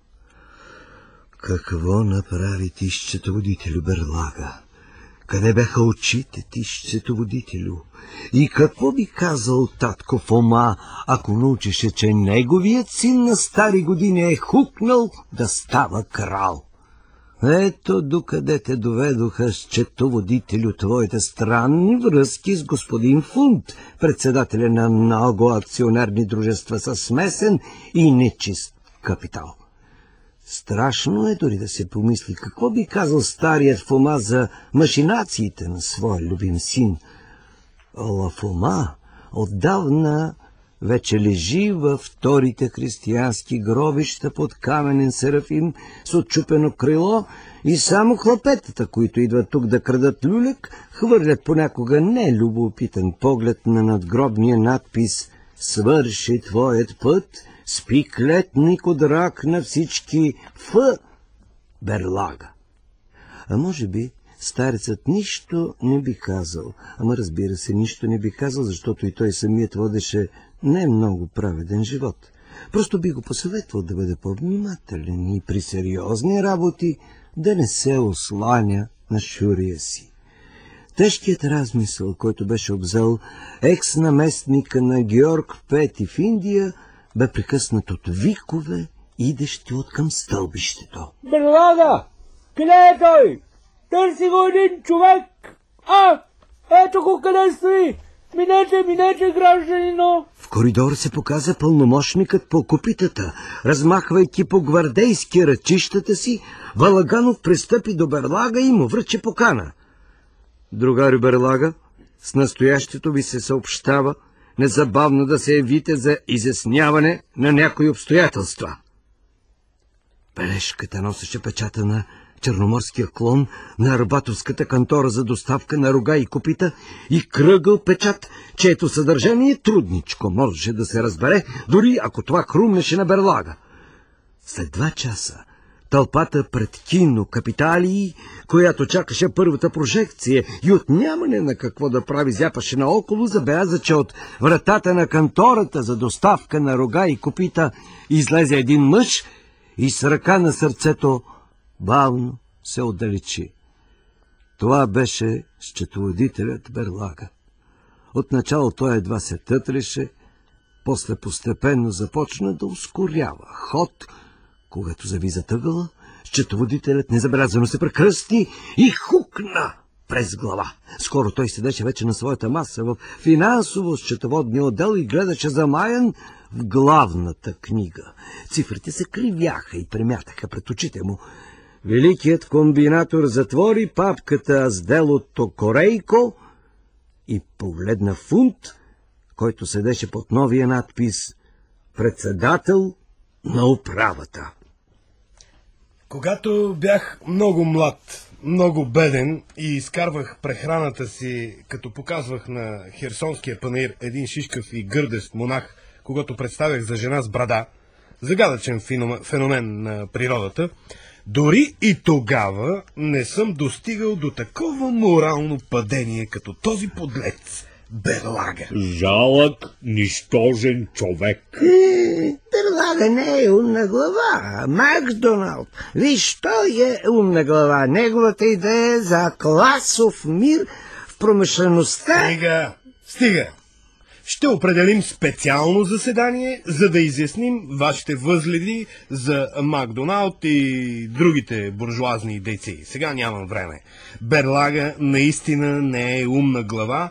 Какво направи ти, счетоводителю Берлага? Къде бяха очите ти, счетоводителю? И какво би казал татко Фома, ако научеше, че неговият син на стари години е хукнал да става крал? Ето докъде те доведоха, счетоводителю, твоите странни връзки с господин Фунт, председателя на много акционерни дружества със смесен и нечист капитал. Страшно е дори да се помисли какво би казал старият Фома за машинациите на своя любим син. Ала Фома отдавна вече лежи във вторите християнски гробища под каменен серафим с отчупено крило и само хлапетата, които идват тук да крадат люлек, хвърлят понякога нелюбопитен поглед на надгробния надпис «Свърши твоят път, спи клетник от рак на всички Ф. Берлага». А може би старецът нищо не би казал, ама разбира се, нищо не би казал, защото и той самият водеше не много праведен живот. Просто би го посъветвал да бъде по-внимателен и при сериозни работи да не се осланя на шурия си. Тежкият размисъл, който беше обзел екс-наместника на Георг Пети в Индия, бе прекъснат от викове, идещи от към стълбището. Берлага! Къде е той? Търси го един човек! А! Ето го къде стои! Минете, минете, гражданино! В коридора се показа пълномощникът по копитата. Размахвайки по гвардейски ръчищата си, Валаганов пристъпи до Берлага и му връчи покана. Другарю Берлага, с настоящето ви се съобщава незабавно да се явите за изясняване на някои обстоятелства. Бележката носеше печата на черноморския клон на арбатовската кантора за доставка на рога и копита и кръгъл печат, чието съдържание трудничко можеше да се разбере, дори ако това хрумнеше на Берлага. След два часа тълпата пред кино Капиталии, която чакаше първата прожекция и от нямане на какво да прави зяпаше наоколо, забеляза, че от вратата на кантората за доставка на рога и копита излезе един мъж и с ръка на сърцето бавно се отдалечи. Това беше счетоводителят Берлага. Отначало той едва се тътреше, после постепенно започна да ускорява ход. Когато зави зад ъгъла, счетоводителят незабелязано се прекръсти и хукна през глава. Скоро той седеше вече на своята маса в финансово-счетоводния отдел и гледаше замаян в главната книга. Цифрите се кривяха и премятаха пред очите му. Великият комбинатор затвори папката с делото Корейко и погледна Фунт, който седеше под новия надпис «Председател на управата». Когато бях много млад, много беден и изкарвах прехраната си, като показвах на Херсонския панаир един шишкав и гърдест монах, когато представях за жена с брада, загадъчен феномен на природата, дори и тогава не съм достигал до такова морално падение, като този подлец Берлага. Жалък, нищожен човек. Берлага не е умна глава, Макдоналд. Виж, той е умна глава. Неговата идея за класов мир в промишлеността... Стига, стига. Ще определим специално заседание, за да изясним вашите възгледи за Макдоналд и другите буржуазни дейци. Сега нямам време. Берлага наистина не е умна глава,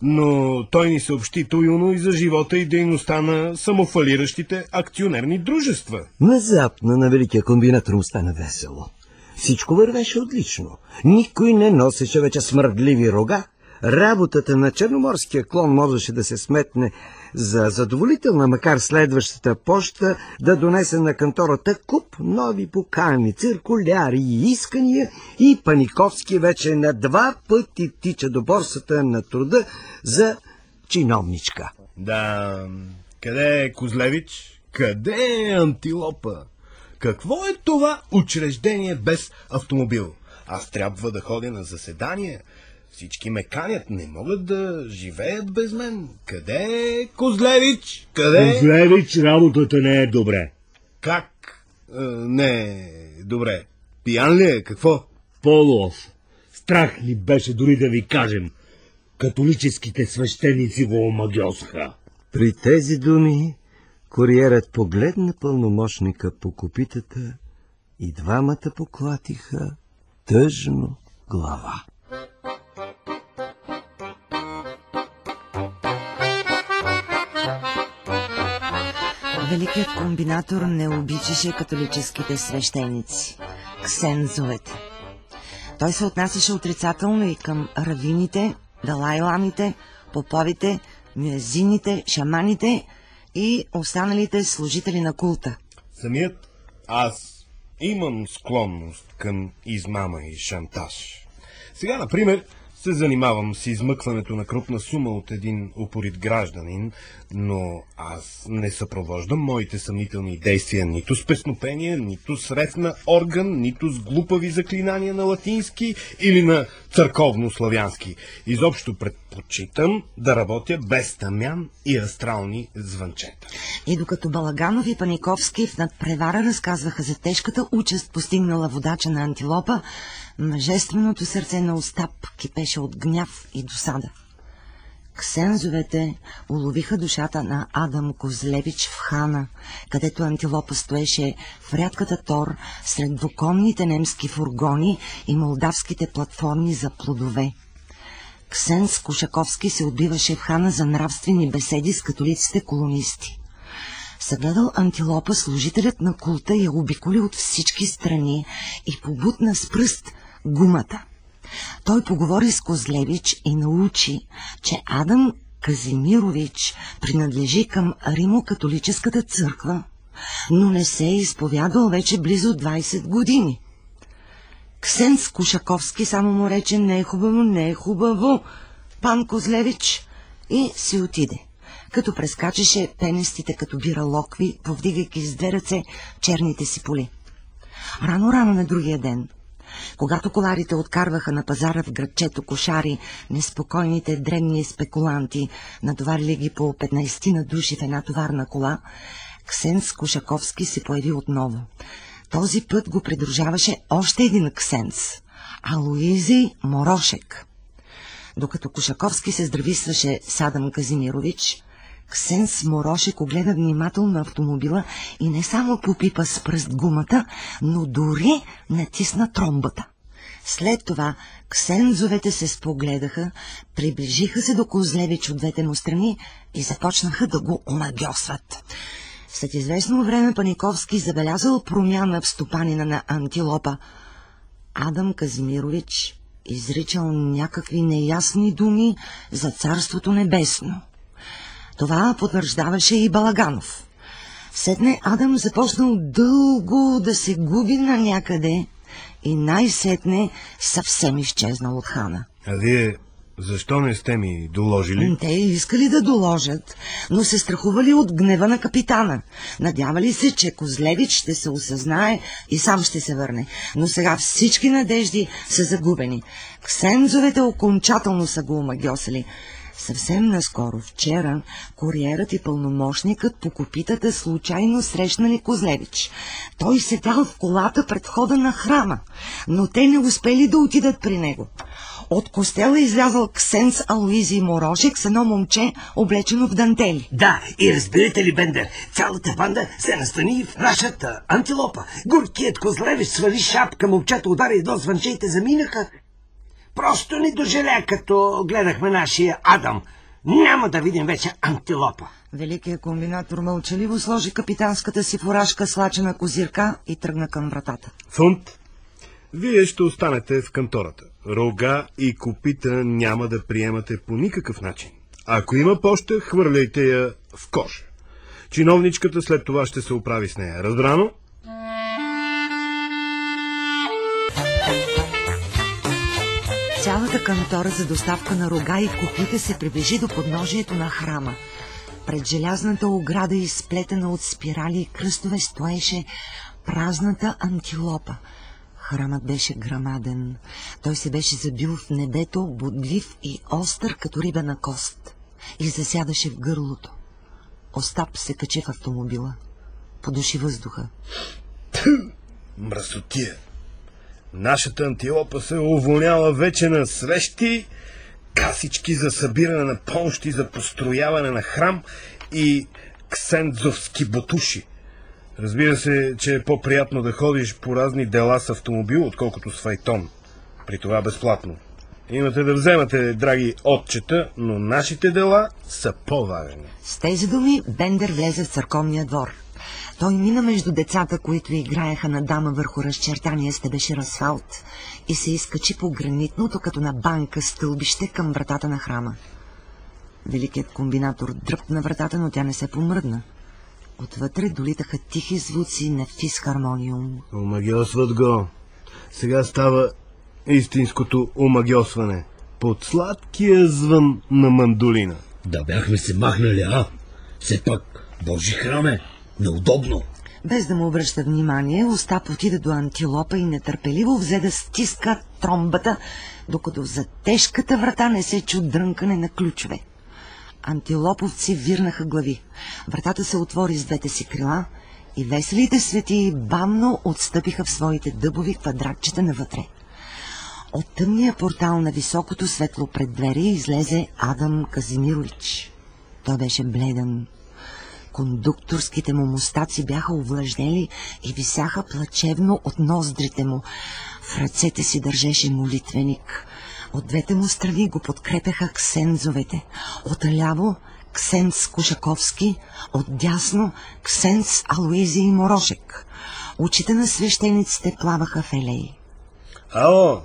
но той ни съобщи туюно и за живота и дейността на самофалиращите акционерни дружества. Внезапно на великия комбинатор му стана весело. Всичко вървеше отлично. Никой не носеше вече смърдливи рога. Работата на черноморския клон можеше да се сметне за задоволителна, макар следващата поща да донесе на кантората куп нови покани, циркуляри и искания и Паниковски вече на два пъти тича до борсата на труда за чиновничка. Да, къде е Козлевич? Къде е Антилопа? Какво е това учреждение без автомобил? Аз трябва да ходя на заседания. Всички ме канят, не могат да живеят без мен. Къде е Козлевич? Къде? Козлевич, работата не е добре. Как? Е, не е добре. Пиян ли е? Какво? По-лошо. Страх ни беше дори да ви кажем. Католическите свещеници го омагьосаха. При тези думи куриерът погледна пълномощника по копитата и двамата поклатиха тъжно глава. Великият комбинатор не обичаше католическите свещеници, ксензовете. Той се отнасяше отрицателно и към равините, далайламите, поповите, мюезините, шаманите и останалите служители на култа. Самият аз имам склонност към измама и шантаж. Сега, например, се занимавам с измъкването на крупна сума от един упорит гражданин, но аз не съпровождам моите съмнителни действия нито с песнопение, нито с рев на орган, нито с глупави заклинания на латински или на църковно-славянски. Изобщо предпочитам да работя без тамян и астрални звънчета. И докато Балаганов и Паниковски в надпревара разказваха за тежката участ, постигнала водача на Антилопа, мъжественото сърце на Остап кипеше от гняв и досада. Ксензовете уловиха душата на Адам Козлевич в Хана, където Антилопа стоеше в рядката тор сред двуконните немски фургони и молдавските платформи за плодове. Ксенз Кушаковски се отбиваше в Хана за нравствени беседи с католиците колонисти. Съгледал Антилопа, служителят на култа я обиколи от всички страни и побутна с пръст гумата. Той поговори с Козлевич и научи, че Адам Казимирович принадлежи към Римо-католическата църква, но не се е изповядал вече близо двайсет години. Ксенз Кушаковски само му рече: не е хубаво, не е хубаво, пан Козлевич, и си отиде, като прескачаше пенестите като бира локви, повдигайки с две ръце черните си поли. Рано-рано на другия ден, когато коларите откарваха на пазара в градчето кошари, неспокойните дребни спекуланти, натоварили ги по петнайсет на души в една товарна кола, Ксенз Кушаковски се появи отново. Този път го придружаваше още един ксенз — Алоизий Морошек. Докато Кушаковски се здрависваше с Адам Казимирович, ксенз Морошек огледа внимателно автомобила и не само попипа с пръст гумата, но дори натисна тромбата. След това ксензовете се спогледаха, приближиха се до Козлевич от двете му страни и започнаха да го омагьосват. След известно време Паниковски забелязал промяна в стопанина на Антилопа. Адам Казимирович изричал някакви неясни думи за Царството небесно. Това потвърждаваше и Балаганов. Сетне Адам започнал дълго да се губи на някъде и най-сетне съвсем изчезнал от Хана. А вие защо не сте ми доложили? Те искали да доложат, но се страхували от гнева на капитана. Надявали се, че Козлевич ще се осъзнае и сам ще се върне. Но сега всички надежди са загубени. Ксензовете окончателно са го омагьосали. Съвсем наскоро, вчера, куриерът и пълномощникът по копитата случайно срещнали Козлевич. Той седял в колата пред входа на храма, но те не успели да отидат при него. От костела излязъл ксенз Алоизий Морошек с едно момче, облечено в дантели. Да, и разбирате ли, Бендер, цялата банда се настани в нашата Антилопа. Горкият Козлевич свали шапка, момчето удари едно звънче и те заминаха. Просто ни дожеля, като гледахме нашия Адам. Няма да видим вече Антилопа. Великият комбинатор мълчаливо сложи капитанската си фуражка с лачена козирка и тръгна към вратата. Фунт, вие ще останете в кантората. Рога и копита няма да приемате по никакъв начин. Ако има поща, хвърляйте я в коша. Чиновничката след това ще се оправи с нея. Разбрано? Цялата кантора за доставка на рога и копита се приближи до подножието на храма. Пред желязната ограда, изплетена от спирали и кръстове, стоеше празната Антилопа. Храмът беше грамаден. Той се беше забил в небето, бодлив и остър като рибена кост, и засядаше в гърлото. Остап се качи в автомобила. Подуши въздуха. Мръсотия! Нашата Антилопа се уволнява вече на срещи, касички за събиране на помощи за построяване на храм и ксензовски ботуши. Разбира се, че е по-приятно да ходиш по разни дела с автомобил, отколкото с файтон. При това безплатно. Имате да вземате, драги отчета, но нашите дела са по-важни. С тези думи Бендер влезе в църковния двор. Той мина между децата, които играеха на дама върху разчертания стебешир асфалт, и се изкачи по гранитното, като на банка, стълбище към вратата на храма. Великият комбинатор дръпна вратата, но тя не се помръдна. Отвътре долитаха тихи звуци на фисхармониум. Омагьосват го. Сега става истинското омагьосване. под сладкия звън на мандолина. Да бяхме се махнали, а? Все пак, Божи храме, неудобно. Без да му обръща внимание, Остап отида до Антилопа и нетърпеливо взе да стиска тромбата, докато за тежката врата не се чу дрънкане на ключове. Антилоповци вирнаха глави. Вратата се отвори с двете си крила и веселите светии бавно отстъпиха в своите дъбови квадратчета навътре. От тъмния портал на високото светло преддверие излезе Адам Казимирович. Той беше бледен. Кондукторските му мустаци бяха увлажнели и висяха плачевно от ноздрите му. В ръцете си държеше молитвеник. От двете му страни го подкрепяха ксензовете. Отляво ксенц Кушаковски, отдясно ксенц Алоизий Морошек. Очите на свещениците плаваха в елеи. Ало,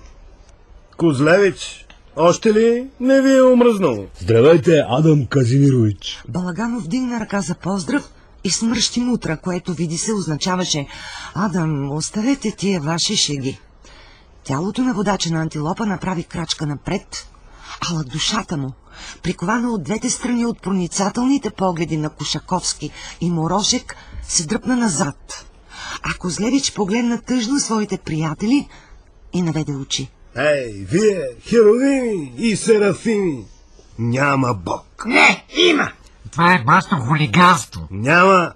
Козлевич, още ли не ви е омръзнало? Здравейте, Адам Казимирович. Балаганов вдигна ръка за поздрав и смръщи мутра, което види се означаваше: Адам, оставете тия ваши шеги. Тялото на водача на Антилопа направи крачка напред, ала душата му, прикована от двете страни от проницателните погледи на Кушаковски и Морошек, се дръпна назад. А Козлевич погледна тъжно своите приятели и наведе очи. Ей, вие, херовими и серафими, няма Бог. Не, има! Това е масно хулиганство. Няма,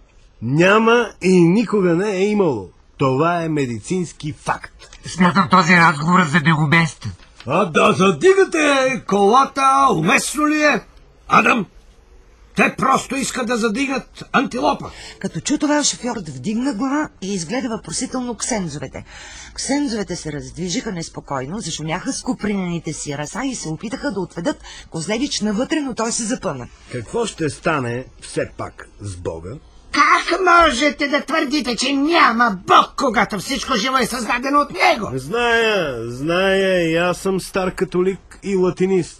няма и никога не е имало. Това е медицински факт. Смятам този разговор за неуместен. А да задигате колата, уместно ли е? Адам, те просто искат да задигнат Антилопа. Като чу това, шофьорът вдигна глава и изгледа въпросително ксензовете. Ксензовете се раздвижиха неспокойно, зашумяха с купринените си ръса и се опитаха да отведат Козлевич навътре, но той се запъна. Какво ще стане все пак с Бога? Как можете да твърдите, че няма Бог, когато всичко живо е създадено от него? Зная, зная, и аз съм стар католик и латинист.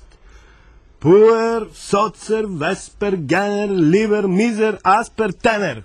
Пуер, соцер, веспер, генер, ливер, мизер, аспер, тенер.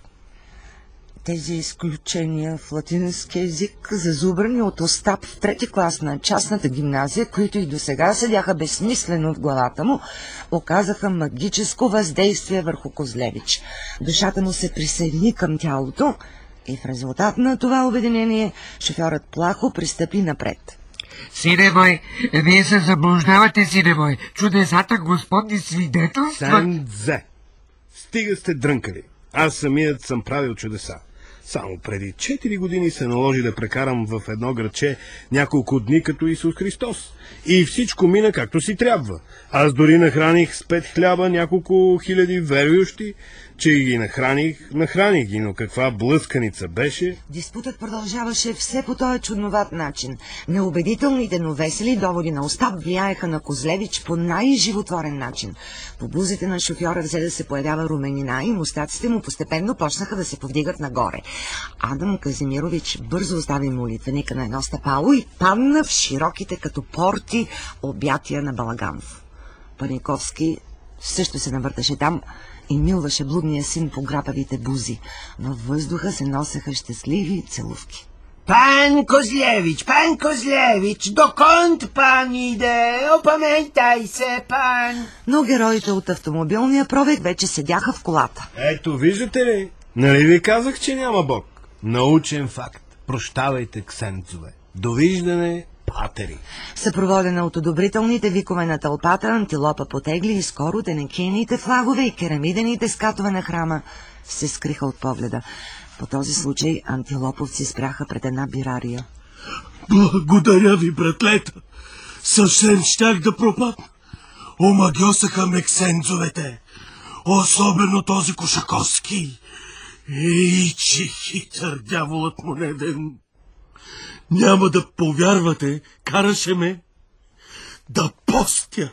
Тези изключения в латински език, зазубрани от Остап в трети клас на частната гимназия, които и досега седяха безсмислено в главата му, оказаха магическо въздействие върху Козлевич. Душата му се присъедини към тялото и в резултат на това обединение шофьорът плахо пристъпи напред. Сине мой, вие се заблуждавате, сине мой. Чудесата Господни свидетелства. Сандзе! Стига сте дрънкали. Аз самият съм правил чудеса. Само преди четири години се наложи да прекарам в едно градче няколко дни като Исус Христос. И всичко мина както си трябва. Аз дори нахраних с пет хляба няколко хиляди верующи, че ги нахраних, нахраних ги, но каква блъсканица беше. Диспутът продължаваше все по този чудноват начин. Неубедителните, но весели доводи на Остап влияеха на Козлевич по най-животворен начин. По бузите на шофьора взе да се появява руменина и мустаците му постепенно почнаха да се повдигат нагоре. Адам Казимирович бързо остави молитвеника на едно стъпало и падна в широките като порти обятия на Балаганов. Паниковски също се навърташе там и милваше блудния син по грапавите бузи. Във въздуха се носеха щастливи целувки. Пан Козлевич, пан Козлевич, доконт пан иде, опаментай се, пан. Но героите от автомобилния пробег вече седяха в колата. Ето, виждате ли? Нали ви казах, че няма Бог? Научен факт. Прощавайте, ксенцове. Довиждане, патери. Съпроводена от одобрителните викове на тълпата, Антилопа потегли и скоро тенекийните флагове и керамидените скатове на храма се скриха от погледа. По този случай антилоповци спряха пред една бирария. Благодаря ви, братлета. Съвсем щях да пропадна. Омагьосаха ме ксенцовете. Особено този Кушаковски. Ей, че хитър дяволът му неден. Няма да повярвате, караше ме да постя.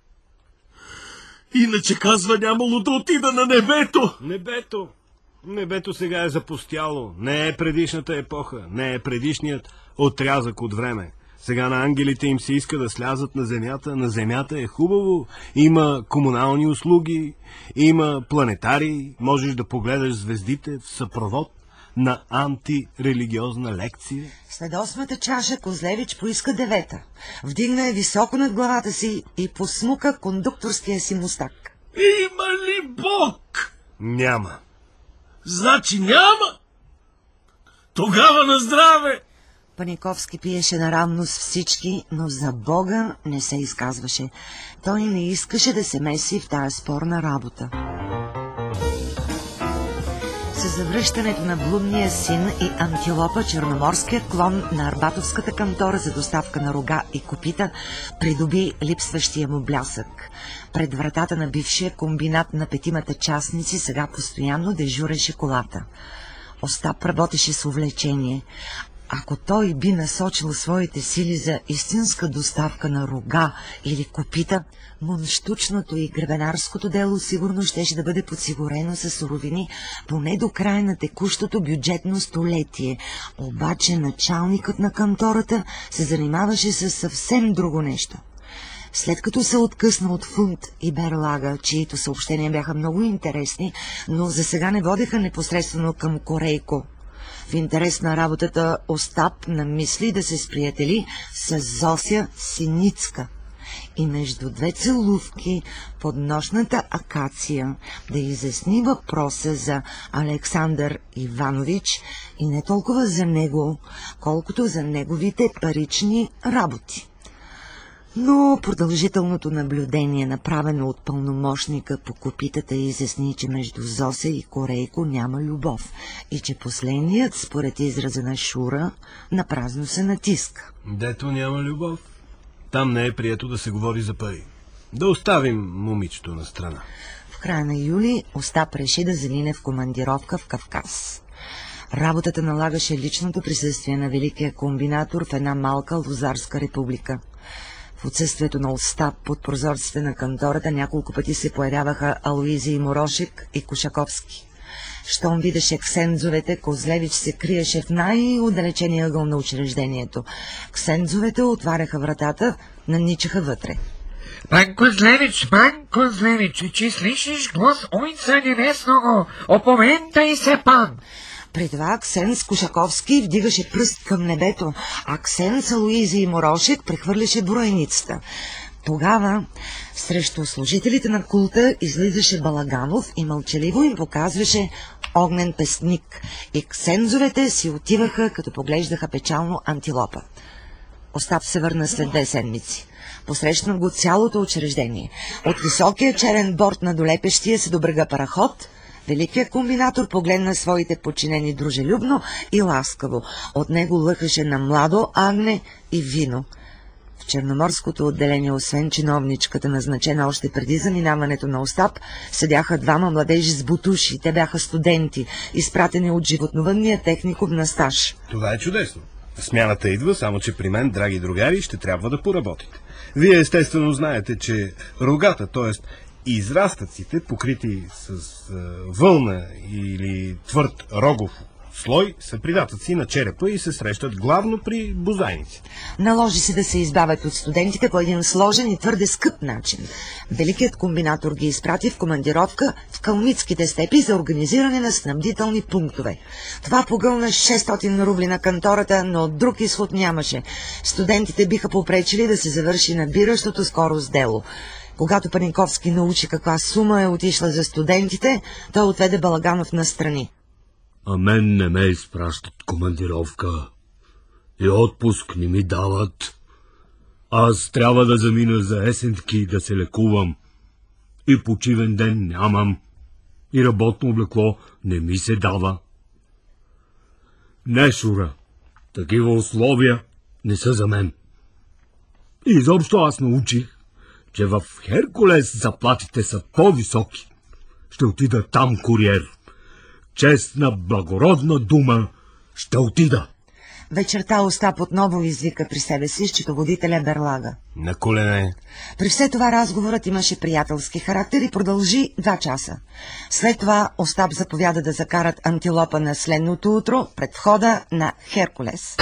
Иначе казва, нямало да отида на небето. Небето. Небето сега е запустяло. Не е предишната епоха. Не е предишният отрязък от време. Сега на ангелите им се иска да слязат на земята. На земята е хубаво. Има комунални услуги, има планетари, можеш да погледаш звездите в съпровод на антирелигиозна лекция? След осмата чаша Козлевич поиска девета. Вдигна я високо над главата си и посмука кондукторския си мустак. Има ли Бог? Няма. Значи няма? Тогава на здраве! Паниковски пиеше наравно с всички, но за Бога не се изказваше. Той не искаше да се меси в тая спорна работа. С завръщането на блудния син и Антилопа, черноморският клон на Арбатовската кантора за доставка на рога и копита придоби липсващия му блясък. Пред вратата на бившия комбинат на петимата частници сега постоянно дежуреше колата. Остап работеше с увлечение. Ако той би насочил своите сили за истинска доставка на рога или копита, мунщучното и гребенарското дело сигурно щеше да бъде подсигурено със суровини поне до края на текущото бюджетно столетие. Обаче началникът на кантората се занимаваше с съвсем друго нещо. След като се откъсна от Фунт и Берлага, чието съобщения бяха много интересни, но за сега не водеха непосредствено към Корейко, в интерес на работата Остап намисли да се сприятели с Зося Синицка и между две целувки под нощната акация да изясни въпроса за Александър Иванович и не толкова за него, колкото за неговите парични работи. Но продължителното наблюдение, направено от пълномощника по копитата, изясни, че между Зося и Корейко няма любов и че последният, според израза на Шура, напразно се натиска. Дето няма любов, там не е прието да се говори за пари. Да оставим момичето на страна. В края на юли Остап реши да замине в командировка в Кавказ. Работата налагаше личното присъствие на великия комбинатор в една малка лозарска република. В отсъствието на Остап под прозорците на кантората няколко пъти се появяваха Алоизий Морошек и Кушаковски. Щом видеше ксензовете, Козлевич се криеше в най-отдалечения ъгъл на учреждението. Ксензовете отваряха вратата, наничаха вътре. Пан Козлевич, пан Козлевич, че слышиш глас Ойца Небесного, опоментай се, пан! При това Ксенц Кушаковски вдигаше пръст към небето, а Ксенц Алоизий Морошек прехвърляше броеницата. Тогава срещу служителите на култа излизаше Балаганов и мълчаливо им показваше огнен песник, и ксензовете си отиваха, като поглеждаха печално Антилопа. Остап се върна след две седмици. Посрещна го цялото учреждение. От високия черен борт на долепещия се до брега параход великият комбинатор погледна своите подчинени дружелюбно и ласкаво. От него лъхаше на младо агне и вино. В черноморското отделение, освен чиновничката, назначена още преди заминаването на Остап, седяха двама младежи с бутуши. Те бяха студенти, изпратени от животновъдния техникум на стаж. Това е чудесно. Смяната идва, само че при мен, драги другари, ще трябва да поработите. Вие естествено знаете, че рогата, т.е. израстъците, покрити с е, вълна или твърд рогов слой, са придатъци на черепа и се срещат главно при бозайници. Наложи се да се избавят от студентите по един сложен и твърде скъп начин. Великият комбинатор ги изпрати в командировка в калмитските степи за организиране на снабдителни пунктове. Това погълна шестстотин рубли на кантората, но друг изход нямаше. Студентите биха попречили да се завърши набиращото скорост дело. Когато Паниковски научи каква сума е отишла за студентите, той отведе Балаганов настрани. А мен не ме изпращат командировка и отпуск не ми дават. Аз трябва да замина за есентки да се лекувам. И почивен ден нямам. И работно облекло не ми се дава. Не, Шура, такива условия не са за мен. И изобщо аз научих, че в Херкулес заплатите са по-високи. Ще отида там куриер. Честна, благородна дума, ще отида. Вечерта Остап отново извика при себе си счетоводителя Берлага. На колене. При все това разговорът имаше приятелски характер и продължи два часа. След това Остап заповяда да закарат Антилопа на следното утро пред входа на Херкулес.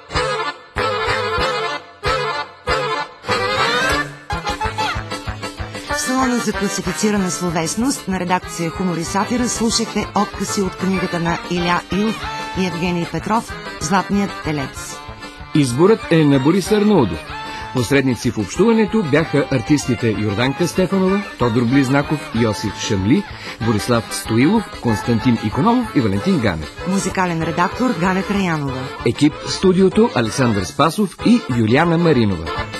В салона за класифицирана словесност на редакция Хумор и сатира слушахте откъси от книгата на Иля Илф и Евгений Петров, Златният телец. Изборът е на Борис Арнаудов. Посредници в общуването бяха артистите Йорданка Стефанова, Тодор Близнаков, Йосиф Шамли, Борислав Стоилов, Константин Икономов и Валентин Ганев. Музикален редактор Галя Краянова. Екип в студиото Александър Спасов и Юлиана Маринова.